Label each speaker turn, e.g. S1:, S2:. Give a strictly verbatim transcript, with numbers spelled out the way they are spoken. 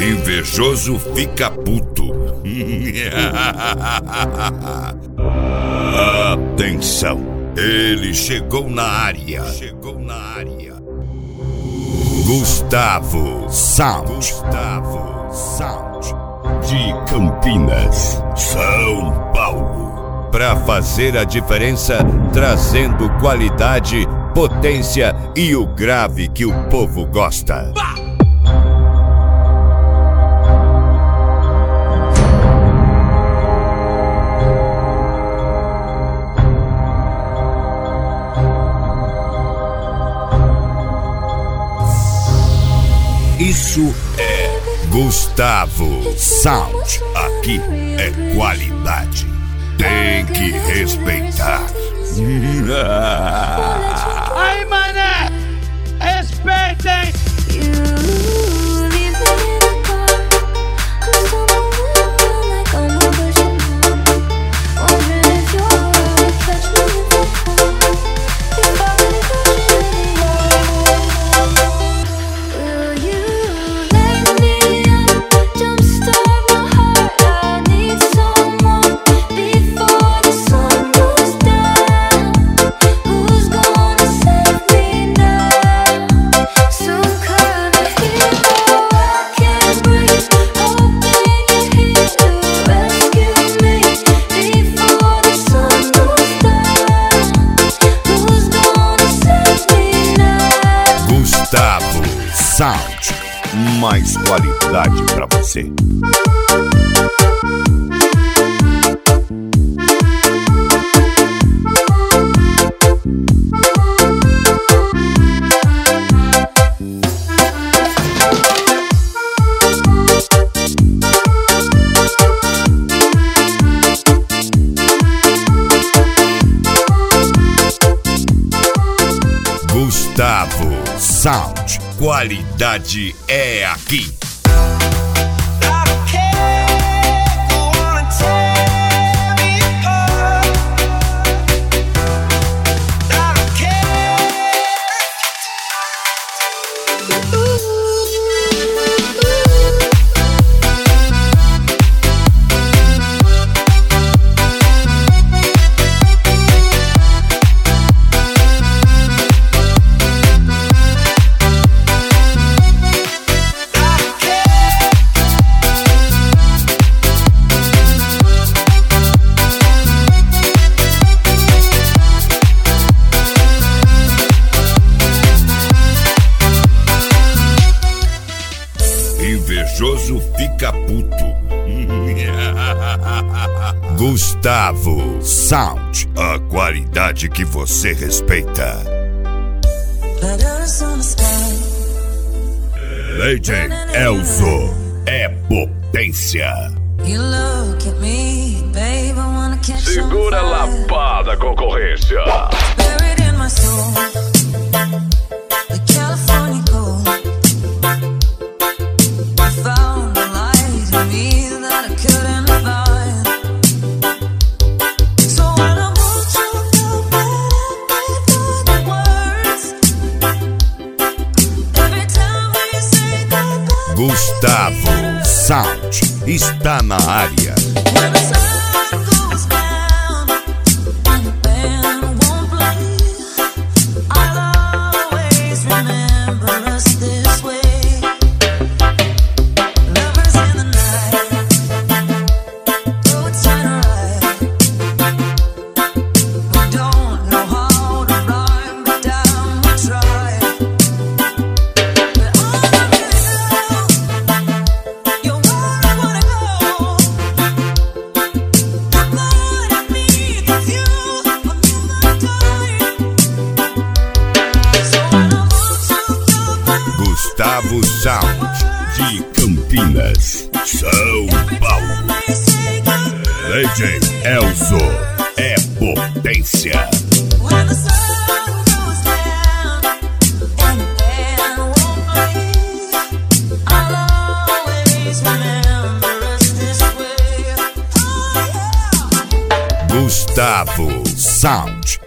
S1: Invejoso fica puto. Atenção, ele chegou na área. Chegou na área. Gustavo Sound. Gustavo Sound. De Campinas, São Paulo. Pra fazer a diferença, trazendo qualidade, potência e o grave que o povo gosta. Isso é Gustavo Sound. Aqui é qualidade. Tem que respeitar.
S2: Aí, mané! Respeitem!
S1: Gustavo Sound, mais qualidade pra você. Gustavo Sound, qualidade é aqui. Invejoso fica puto. Gustavo Sound, a qualidade que você respeita. Legend Elzo é potência.
S3: Segura a lapada, concorrência.
S1: Gustavo Sound está na área. Gustavo Sound, de Campinas, São Paulo. Legend Elzo é potência. Gustavo Sound.